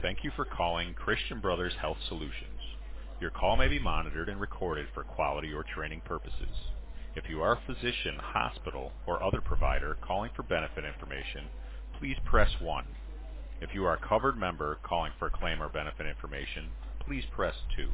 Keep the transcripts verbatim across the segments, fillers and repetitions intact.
Thank you for calling Christian Brothers Health Solutions. Your call may be monitored and recorded for quality or training purposes. If you are a physician, hospital, or other provider calling for benefit information, please press one. If you are a covered member calling for claim or benefit information, please press two.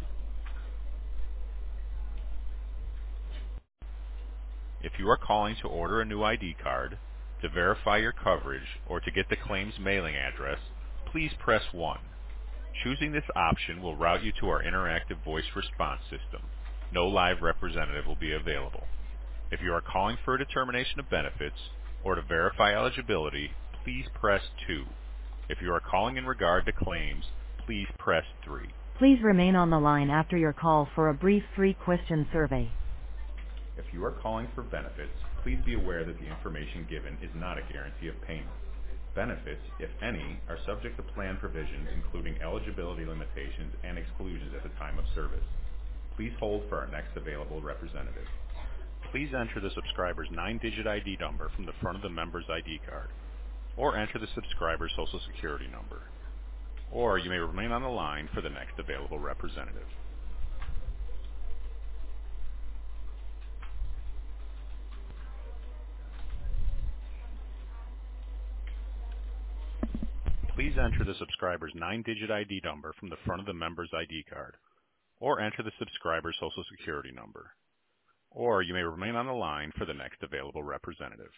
If you are calling to order a new I D card, to verify your coverage, or to get the claim's mailing address, please press one. Choosing this option will route you to our interactive voice response system. No live representative will be available. If you are calling for a determination of benefits or to verify eligibility, please press two. If you are calling in regard to claims, please press three. Please remain on the line after your call for a brief three-question survey. If you are calling for benefits, please be aware that the information given is not a guarantee of payment. Benefits, if any, are subject to plan provisions including eligibility limitations and exclusions at the time of service. Please hold for our next available representative. Please enter the subscriber's nine-digit I D number from the front of the member's I D card, or enter the subscriber's social security number, or you may remain on the line for the next available representative. Please enter the subscriber's nine-digit I D number from the front of the member's I D card, or enter the subscriber's social security number, or you may remain on the line for the next available representative.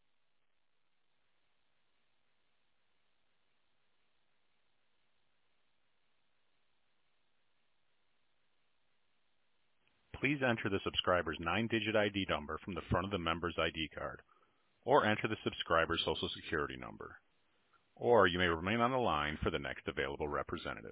Please enter the subscriber's nine-digit I D number from the front of the member's I D card, or enter the subscriber's social security number, or you may remain on the line for the next available representative.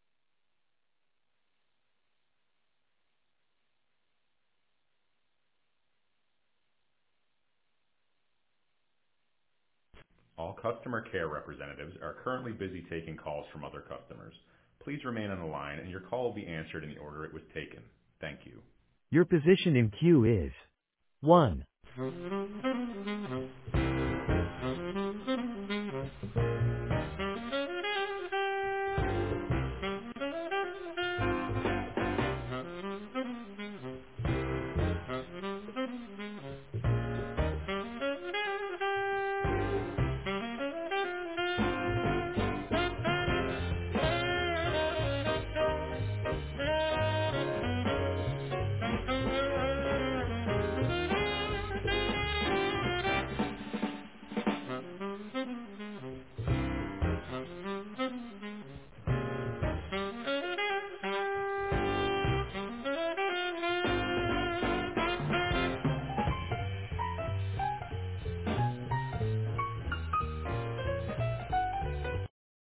All customer care representatives are currently busy taking calls from other customers. Please remain on the line and your call will be answered in the order it was taken. Thank you. Your position in queue is one.